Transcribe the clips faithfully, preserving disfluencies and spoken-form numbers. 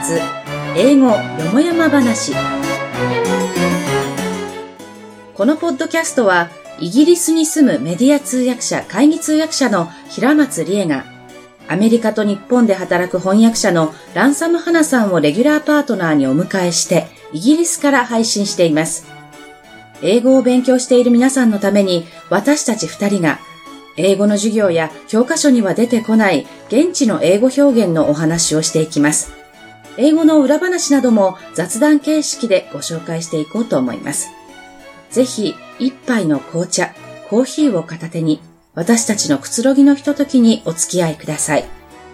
発英語よもやま話。このポッドキャストはイギリスに住むメディア通訳者、会議通訳者の平松理恵がアメリカと日本で働く翻訳者のランサム花さんをレギュラーパートナーにお迎えしてイギリスから配信しています。英語を勉強している皆さんのために私たち二人が英語の授業や教科書には出てこない現地の英語表現のお話をしていきます。英語の裏話なども雑談形式でご紹介していこうと思います。ぜひ一杯の紅茶、コーヒーを片手に私たちのくつろぎのひとときにお付き合いください。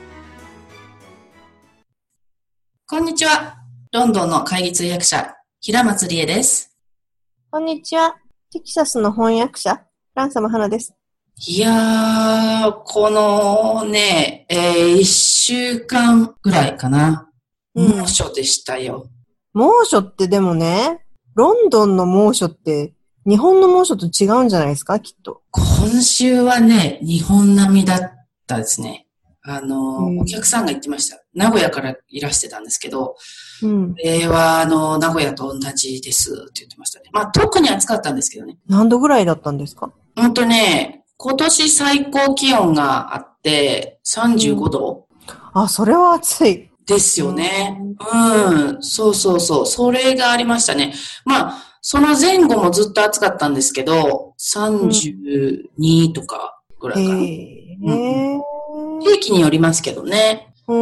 こんにちは。ロンドンの会議通訳者、平松理恵です。 こんにちは。テキサスの翻訳者、ランサム花です。 いやー、このね、えー、一週間ぐらいかな。猛暑でしたよ。 猛暑ってでもね、ロンドンの猛暑って日本の猛暑と違うんじゃないですか、きっと。 今週はね、日本並みだったですね。あの、お客さんが言ってました。名古屋からいらしてたんですけど、うん、これはあの、名古屋と同じですって言ってましたね。まあ特に暑かったんですけどね。 何度ぐらいだったんですか？ ほんとね、今年最高気温があってさんじゅうごど、 うん、あ、それは暑い。 ですよね。うん。そうそうそう。それがありましたね。まあ、その前後もずっと暑かったんですけど、さんじゅうにとかぐらいかな。へー。うん、地域によりますけどね。うん。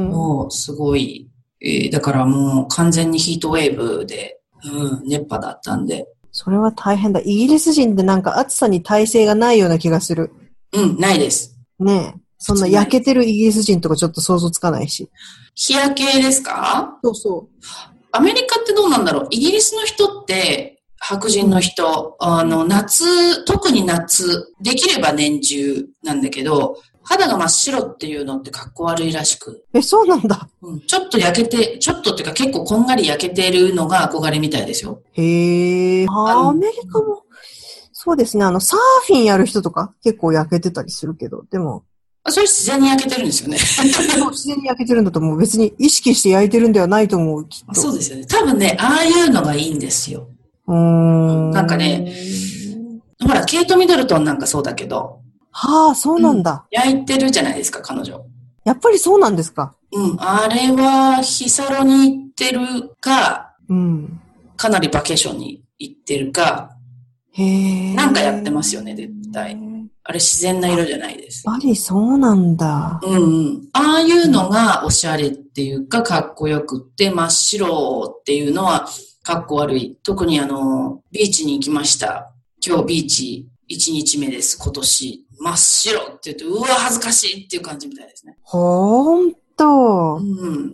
もう、すごい、えー。だからもう完全にヒートウェーブで、うん、熱波だったんで。 それは大変だ。イギリス人ってなんか暑さに耐性がないような気がする。 うん、ないです。 ねえ。そんな焼けてるイギリス人とかちょっと想像つかないし。 日焼けですか？ そうそう。 アメリカってどうなんだろう？イギリスの人って、白人の人、うん、あの、夏、特に夏、できれば年中なんだけど、肌が真っ白っていうのってかっこ悪いらしく。 え、そうなんだ。 うん、ちょっと焼けて、ちょっとっていうか結構こんがり焼けてるのが憧れみたいですよ。 へえ。アメリカも、そうですね。あの、サーフィンやる人とか結構焼けてたりするけど、でも、 それ自然に焼けてるんですよね。 自然に焼けてるんだと思う。別に意識して焼いてるんではないと思う、きっと。 そうですよね。多分ね、ああいうのがいいんですよ。うーん。なんかね、ほら、ケイト・ミドルトンなんかそうだけど。 はあ、そうなんだ、 うん。焼いてるじゃないですか、彼女。 やっぱりそうなんですか？ うん。あれは、ヒサロに行ってるか、うん。かなりバケーションに行ってるか、へー。なんかやってますよね、絶対。あれ自然な色じゃないです。 やっぱりそうなんだ。 うんうん。ああいうのがおしゃれっていうかかっこよくって、真っ白っていうのはかっこ悪い。特にあの、ビーチに行きました。今日ビーチいちにちめです、今年。真っ白って言って、うわ、恥ずかしいっていう感じみたいですね。 ほーんと。 うん。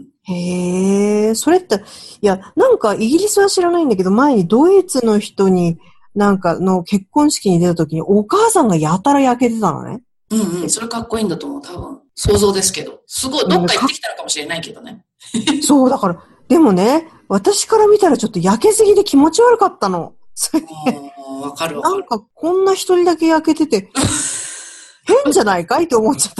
へえ、それって、いや、なんかイギリスは知らないんだけど、前にドイツの人に、なんかの結婚式に出た時にお母さんがやたら焼けてたのね。 うんうん。それかっこいいんだと思う。多分。想像ですけど。すごい、どっか行ってきたのかもしれないけどね。 そう、だから、でもね、私から見たらちょっと焼けすぎで気持ち悪かったの。それで、 わかるわかる。 なんかこんな一人だけ焼けてて、変じゃないかいって思っちゃった。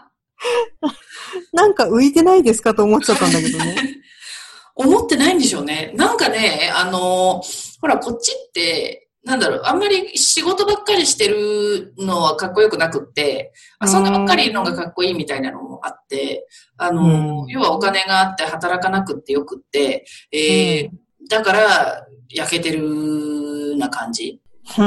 なんか浮いてないですかと思っちゃったんだけどね。 思ってないんでしょうね。なんかね、あの、ほら、こっちって、なんだろう、あんまり仕事ばっかりしてるのはかっこよくなくって、遊んだばっかりいるのがかっこいいみたいなのもあって、あの、要はお金があって働かなくってよくって、えー、だから、焼けてるな感じ。うん。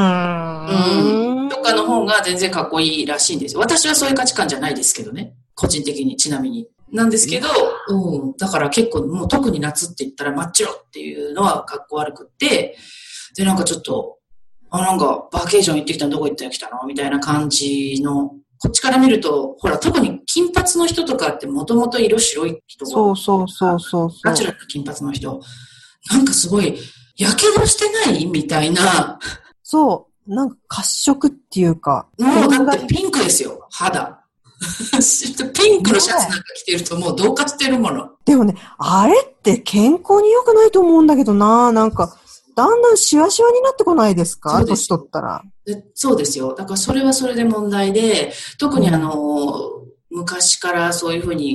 とかの方が全然かっこいいらしいんですよ。私はそういう価値観じゃないですけどね。個人的に、ちなみに。なんですけど、うん。だから結構、もう特に夏って言ったら真っ白っていうのはかっこ悪くって、で、なんかちょっと、あ、なんかバーケーション行ってきたのどこ行ってきたのみたいな感じの、こっちから見ると、ほら、特に金髪の人とかってもともと色白い人が、 そうそうそうそうそう。 ナチュラルな金髪の人。なんかすごい、やけどしてないみたいな。 そう。なんか褐色っていうか。 もうだってピンクですよ、肌。ピンクのシャツなんか着てるともう同化してるもの。 でもね、あれって健康に良くないと思うんだけどな。なんか、だんだんシワシワになってこないですか？年取ったら。 でそうですよ。だからそれはそれで問題で、特にあの、うん、昔からそういうふうに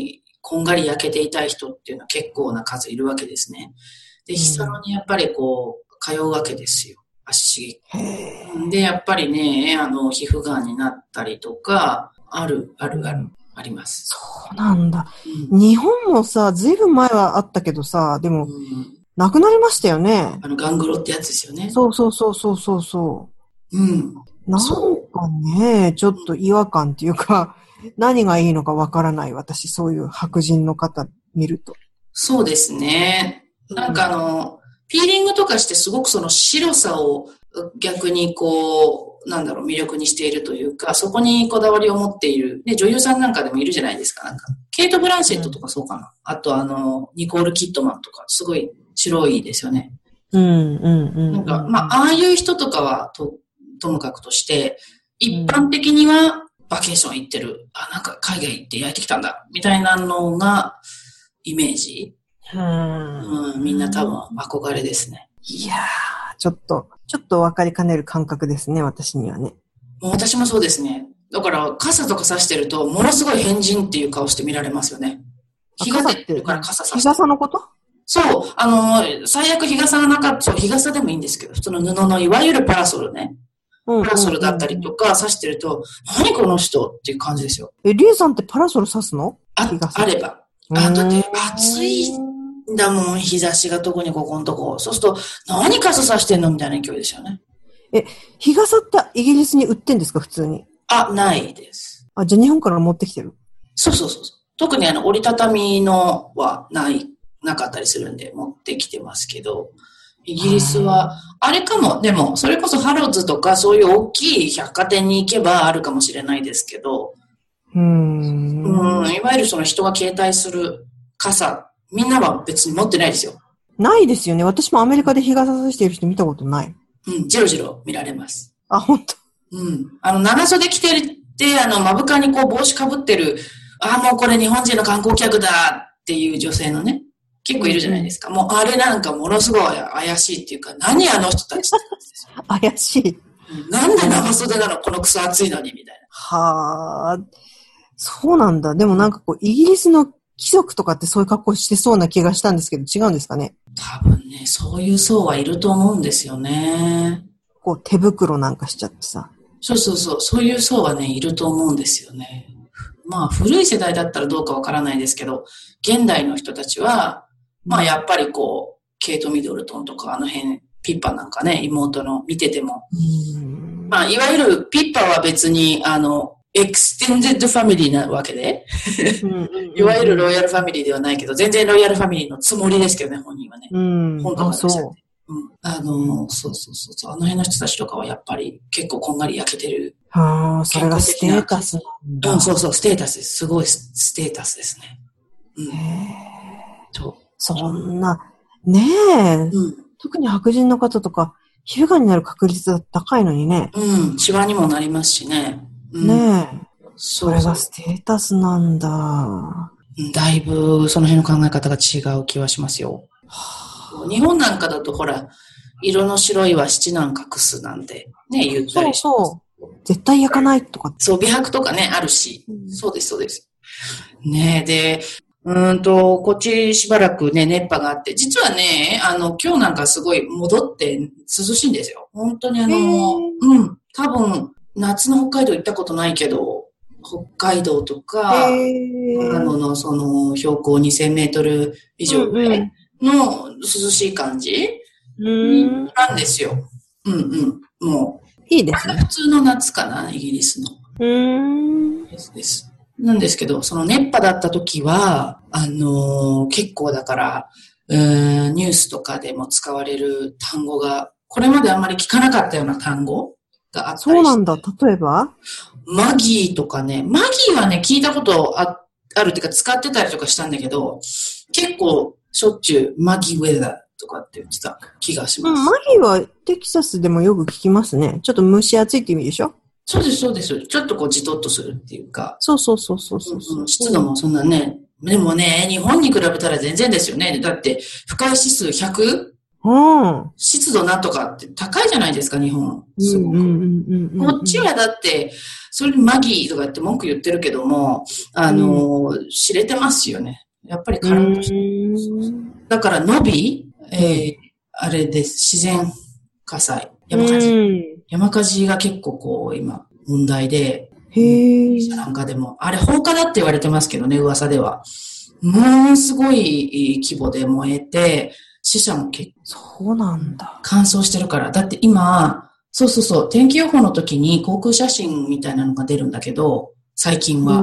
こんがり焼けていたい人っていうのは結構な数いるわけですね。で、日サロにやっぱりこう、通うわけですよ。足刺激。で、やっぱりね、あの、皮膚がんになったりとか、ある、ある、ある、あります。 そうなんだ。うん、日本もさ、ずいぶん前はあったけどさ、でも、うん、なくなりましたよね。 あの、ガングロってやつですよね。 そうそうそうそうそうそう。 うん。 なんかね、ちょっと違和感っていうか、何がいいのかわからない、私、そういう白人の方見ると。 そうですね。なんかあの、うん、ピーリングとかしてすごくその白さを逆にこう、なんだろう、魅力にしているというか、そこにこだわりを持っている。で、女優さんなんかでもいるじゃないですか。なんか、ケイト・ブランシェットとかそうかな。うん、あとあの、ニコール・キッドマンとか、すごい白いですよね。 うん、うん、うん。 なんか、まあ、ああいう人とかはと、ともかくとして、一般的にはバケーション行ってる。あ、なんか海外行って焼いてきたんだ。みたいなのが、イメージ。 うん、 うん、みんな多分憧れですね。 いやー、ちょっと、ちょっと分かりかねる感覚ですね、私にはね。 もう私もそうですね。だから、傘とか差してると、ものすごい変人っていう顔して見られますよね。日が出てるから傘差してる。 日傘のこと？ そう。あの、最悪日傘の中、そう、日傘でもいいんですけど、普通の布のいわゆるパラソルね。パラソルだったりとか差してると、何この人っていう感じですよ。 え、リエさんってパラソル差すの？ あ、あれば。あ、だって暑いんだもん、日差しが特にここのとこ。そうすると、何傘差してんのみたいな勢いですよね。 え、日傘ってイギリスに売ってんですか、普通に？ あ、ないです。 あ、じゃあ日本から持ってきてる？ そうそうそう。特にあの、折りたたみのはない、なかったりするんで持ってきてますけど、イギリスは、あれかも、でも、それこそハローズとかそういう大きい百貨店に行けばあるかもしれないですけど、 うーん。 うん、いわゆるその人が携帯する傘、みんなは別に持ってないですよ。 ないですよね。私もアメリカで日傘さしている人見たことない。 うん、じろじろ見られます。 あ、ほんと。 うん。あの、長袖着てるって、あの、目深にこう帽子かぶってる、あ、もうこれ日本人の観光客だっていう女性のね、結構いるじゃないですか。うん、もうあれなんかものすごい怪しいっていうか、何あの人たちって感じですよ。 怪しい。 なんで長袖なのこの草暑いのにみたいな。 はあ、そうなんだ。でもなんかこう、イギリスの貴族とかってそういう格好してそうな気がしたんですけど、違うんですかね？ 多分ね、そういう層はいると思うんですよね。 こう、手袋なんかしちゃってさ。 そうそうそう、そういう層はね、いると思うんですよね。まあ、古い世代だったらどうかわからないですけど、現代の人たちは、まあ、やっぱりこう、ケイト・ミドルトンとか、あの辺、ピッパなんかね、妹の見てても。 うんまあ、いわゆるピッパは別に、あの、エクステンデッドファミリーなわけで、いわゆるロイヤルファミリーではないけど、全然ロイヤルファミリーのつもりですけどね、本人はね。 うん。 本当はそう。 うん、あの、そうそうそうそう、あの辺の人たちとかはやっぱり結構こんがり焼けてる。 はあ、それがステータスなんだ。 うん、そうそう、ステータスです。すごいステータスですね。うん、 へそう。 そんな、ねえ、うん、特に白人の方とか、皮膚がんになる確率が高いのにね。 うん、シワにもなりますしね。 うん、ねえ。それがステータスなんだ。 だいぶその辺の考え方が違う気はしますよ。日本なんかだとほら、色の白いは七難隠すなんてね、言ったりします。 そうそう。絶対焼かないとか。 そう、美白とかね、あるし。うん、そうです、そうです。ねえ、で、うーんと、こっちしばらくね、熱波があって、実はね、あの、今日なんかすごい戻って涼しいんですよ。本当にあの、うん、多分、夏の北海道行ったことないけど、北海道とか、長野のその標高にせんメートル以上上の涼しい感じ、うん、なんですよ。うんうん。もう。 いいですね。 普通の夏かな、イギリスの。 うーん。 ですです。なんですけど、その熱波だった時は、あのー、結構だから、うーん、ニュースとかでも使われる単語が、これまであんまり聞かなかったような単語があったりして。 そうなんだ。例えばマギーとかね。マギーはね、聞いたことあ、あるっていうか使ってたりとかしたんだけど、結構しょっちゅうマギーウェザーとかって言ってた気がします。 うん、マギーはテキサスでもよく聞きますね。ちょっと蒸し暑いって意味でしょ？ そうです、そうです。ちょっとこうじとっとするっていうか。 そうそうそうそうそう、 うん、湿度もそんなね。でもね、日本に比べたら全然ですよね。だって、不快指数 ひゃく？ うん。湿度なんとかって高いじゃないですか、日本。すごく。こっちはだって、それにマギーとかって文句言ってるけども、あの、うん、知れてますよね。 やっぱりカラッとしてる。だから伸び、えー、あれです。自然火災。山火事。山火事が結構こう、今、問題で。 へー。 なんかでも、あれ放火だって言われてますけどね、噂では。ものすごい規模で燃えて、死者も結構。そうなんだ。 乾燥してるから。だって今、そうそうそう、天気予報の時に航空写真みたいなのが出るんだけど、最近は。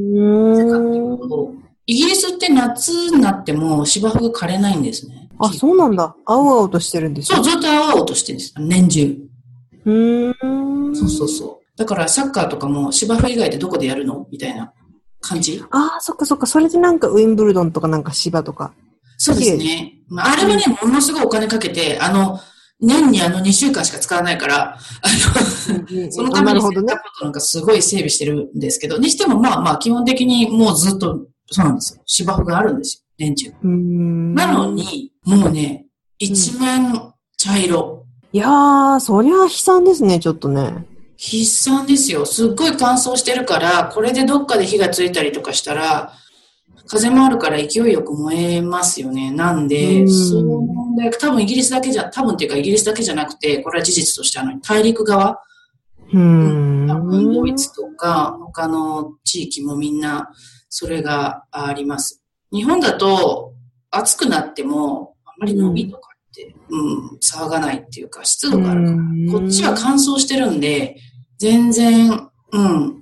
イギリスって夏になっても芝生が枯れないんですね。 あ、そうなんだ。青々としてるんですよ。そう、ずっと青々としてるんです。年中。 うーん。 そうそうそう。だからサッカーとかも芝生以外でどこでやるのみたいな感じ。 ああ、そっかそっか。それでなんかウィンブルドンとかなんか芝とか。 そうですね。まあ、あれはね、ものすごいお金かけて、あの、年にあのにしゅうかんしか使わないから、あの、そのために洗濯ことなんかすごい整備してるんですけど、にしてもまあまあ基本的にもうずっとそうなんですよ。芝生があるんですよ、年中。なのに、もうね、一面茶色。 いやー、そりゃ悲惨ですね、ちょっとね。 悲惨ですよ。すっごい乾燥してるから、これでどっかで火がついたりとかしたら、風もあるから勢いよく燃えますよね。なんで、そうで、多分イギリスだけじゃ、多分っていうかイギリスだけじゃなくて、これは事実としてあの、大陸側、 うん、 多分ドイツとか他の地域もみんなそれがあります。日本だと暑くなってもあまり伸びとかって、うん、うん、騒がないっていうか湿度があるから、こっちは乾燥してるんで、全然、うん、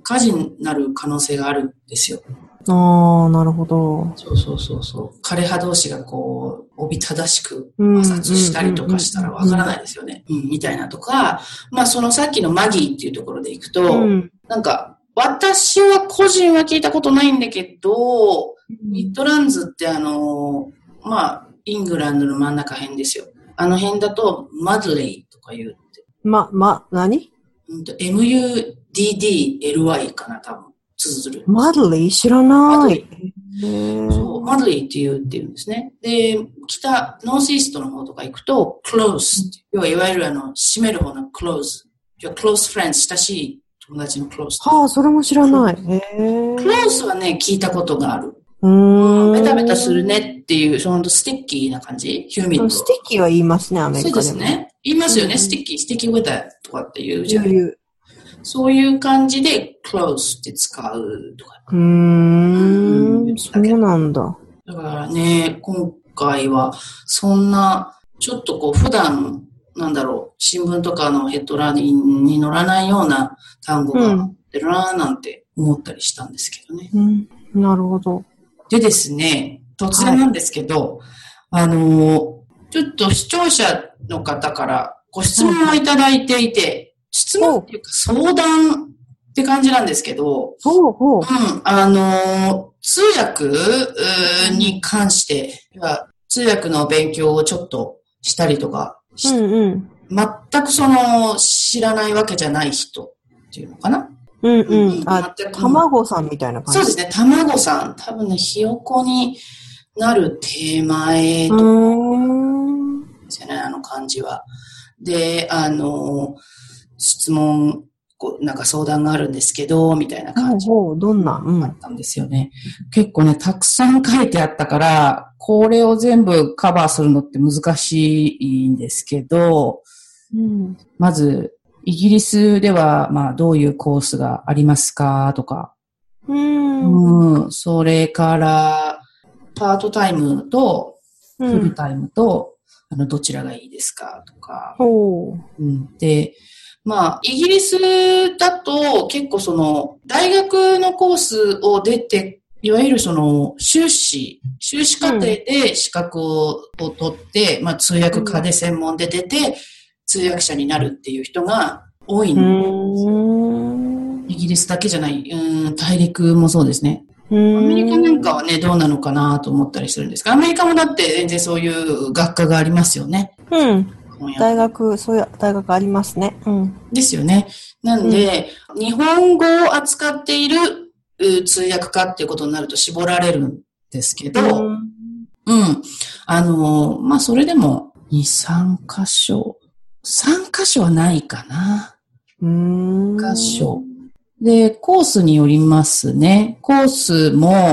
火事になる可能性があるんですよ。 ああ、なるほど。 そうそうそうそう。枯葉同士がこう、おびただしく摩擦したりとかしたらわからないですよね。うん、みたいなとか、まあそのさっきのマギーっていうところでいくと、うん、なんか、私は個人は聞いたことないんだけど、ミッドランズってあの、まあ、イングランドの真ん中辺ですよ。あの辺だと、マドレイとか言うって。 ま、ま、何？ エムユーディーディーエルワイ かな、多分。 マドリー知らない。 そう、マドリーって言うって言うんですね。で、北、ノースイーストの方とか行くと、close。要は、いわゆるあの、閉める方の close。要は、close friends、親しい友達の close。 はあ、それも知らない。 close はね、聞いたことがある。 うーん。 ベタベタするねっていう、そのスティッキーな感じ？ヒューミッド。 スティッキーは言いますね、アメリカでも。 そうですね。言いますよね、うん、スティッキー、スティッキーウェターとかっていうじゃん。 言う。 そういう感じで close って使うとか。 うーん、うん、そうなんだ。 だからね、今回はそんな、ちょっとこう普段、なんだろう、新聞とかのヘッドラインに載らないような単語が出るなーなんて思ったりしたんですけどね。 うん、なるほど。 でですね、突然なんですけど、はい、あの、ちょっと視聴者の方からご質問をいただいていて、質問っていうか相談って感じなんですけど、 ほうほう。 うん、あの、通訳に関して、通訳の勉強をちょっとしたりとかして、 うんうん、 全くその知らないわけじゃない人っていうのかな。 うんうん。うん、あ、卵さんみたいな感じ。 そうですね、卵さん。多分ね、ひよこになる手前とかですよね、あの感じは。で、あの、質問、こうなんか相談があるんですけど、みたいな感じ。 ほうほう、どんな、 うん、あったんですよね。結構ね、たくさん書いてあったから、これを全部カバーするのって難しいんですけど、うん、まず、イギリスでは、まあ、どういうコースがありますかとか、 うん、 うん、それから、パートタイムと、フルタイムと、うん、あの、どちらがいいですかとか、 ほう、うん、で、まあ、イギリスだと結構その、大学のコースを出て、いわゆるその、修士、修士課程で資格を、うん、を取って、まあ、通訳科で専門で出て、通訳者になるっていう人が多いんで、イギリスだけじゃない、うん、大陸もそうですね。アメリカなんかはね、どうなのかなと思ったりするんですが、アメリカもだって全然そういう学科がありますよね。 うん。大学、そういう大学ありますね。うん。 ですよね。なんで、うん、日本語を扱っている通訳家っていうことになると絞られるんですけど、うん。うん、あの、まあ、それでもに、さん箇所、さん箇所はないかな。 うーん。 箇所。で、コースによりますね。コースも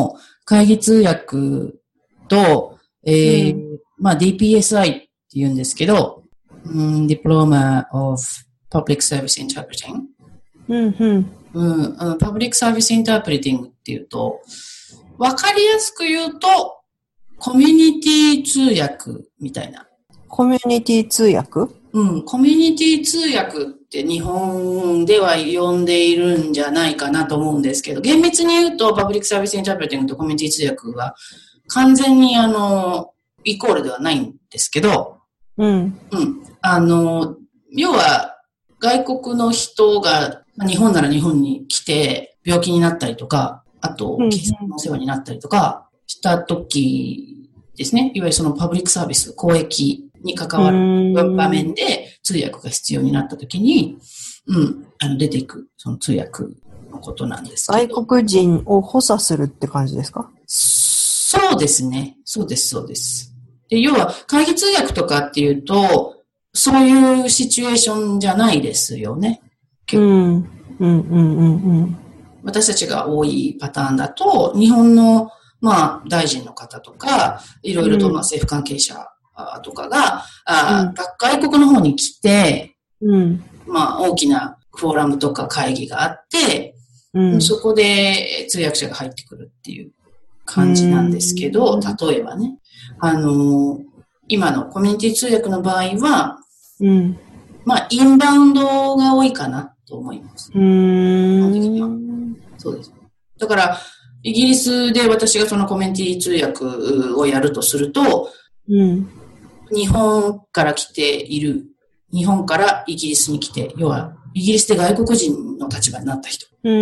会議通訳と、えーうん、まあ ディーピーエスアイ って言うんですけど、うん、Diploma of Public Service Interpreting。 うんうんうん、パブリックサービスインタープリティングっていうと、わかりやすく言うと、コミュニティ通訳みたいな。 コミュニティ通訳？ うん、コミュニティ通訳って日本では呼んでいるんじゃないかなと思うんですけど、厳密に言うと、パブリックサービスインタープリティングとコミュニティ通訳は完全にあの、イコールではないんですけど、 うん。うん。 あの、要は、外国の人が、日本なら日本に来て病気になったりとか、あと、警察のお世話になったりとかした時ですね。いわゆるそのパブリックサービス、公益に関わる場面で通訳が必要になった時に、うん、あの出ていく、その通訳のことなんですけど。 外国人を補佐するって感じですか？ そうですね。そうです、そうです。で、要は、会議通訳とかっていうと、そういうシチュエーションじゃないですよね。 うん。うんうんうんうん。 私たちが多いパターンだと、日本の、まあ、大臣の方とか、いろいろと、まあ、政府関係者とかが、あ、うん、外国の方に来て、 うん、 まあ、大きなフォーラムとか会議があって、うん、そこで通訳者が入ってくるっていう感じなんですけど、うん、例えばね、あの、今のコミュニティ通訳の場合は、 うん、 まあ、インバウンドが多いかなと思います。 うーん。 そうです。だから、イギリスで私がそのコミュニティ通訳をやるとすると、 うん、 日本から来ている、日本からイギリスに来て、要は、イギリスで外国人の立場になった人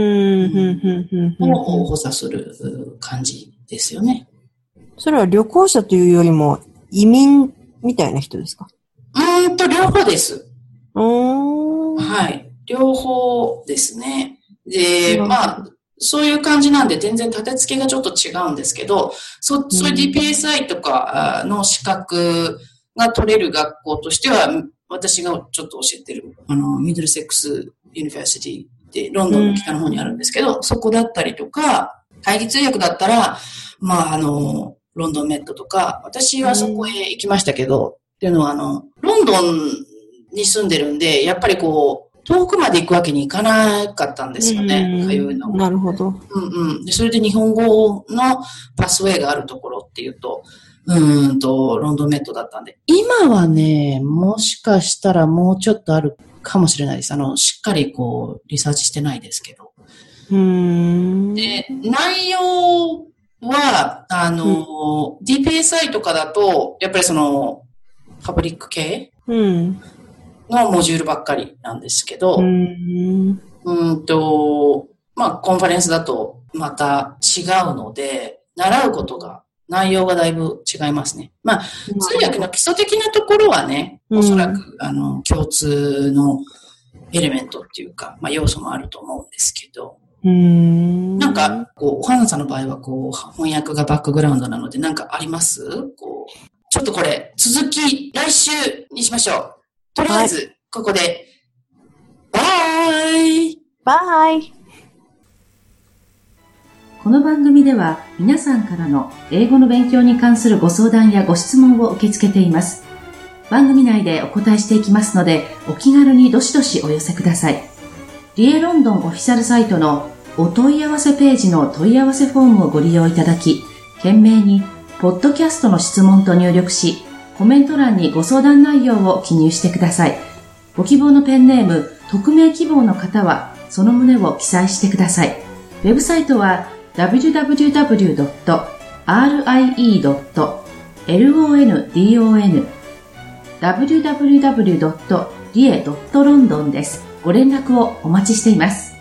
を補佐する感じですよね。 それは旅行者というよりも移民みたいな人ですか？ うーんと、両方です。 おー。 はい。両方ですね。で、まあ、そういう感じなんで全然立て付けがちょっと違うんですけど、そ、そういう ディーピーエスアイ とかの資格が取れる学校としては、私がちょっと教えてる、あの、ミドルセックスユニバーシティってロンドンの北の方にあるんですけど、そこだったりとか、会議通訳だったら、まあ、あの、ロンドンメットとか、私はそこへ行きましたけど、っていうのは、あの、ロンドンに住んでるんで、やっぱりこう、遠くまで行くわけにいかなかったんですよね、通うの。 なるほど。 うんうん。で、それで日本語のパスウェイがあるところっていうと、うーんと、ロンドンメットだったんで。今はね、もしかしたらもうちょっとあるかもしれないです。あの、しっかりこう、リサーチしてないですけど。 うーん。 で、内容は、あの、うん、ディーピーエスアイ とかだと、やっぱりその、パブリック系うんのモジュールばっかりなんですけど、 うん、 うんと、まあ、コンファレンスだとまた違うので、習うことが、内容がだいぶ違いますね。まあ、通訳の基礎的なところはね、おそらく、うん、あの、共通のエレメントっていうか、まあ、要素もあると思うんですけど、 うーんなんか、こう、お花さんの場合は、こう、翻訳がバックグラウンドなので、なんかありますこう、ちょっとこれ、続き、来週にしましょう。とりあえず、ここで、バイバイこの番組では皆さんからの英語の勉強に関するご相談やご質問を受け付けています。番組内でお答えしていきますので、お気軽にどしどしお寄せください。リエロンドンオフィシャルサイトのお問い合わせページの問い合わせフォームをご利用いただき、懸命にポッドキャストの質問と入力し、コメント欄にご相談内容を記入してください。ご希望のペンネーム、匿名希望の方はその旨を記載してください。ウェブサイトは ダブリューダブリューダブリュードットアールアイイードットロンドン ダブリューダブリューダブリュードットリエドットロンドン です。ご連絡をお待ちしています。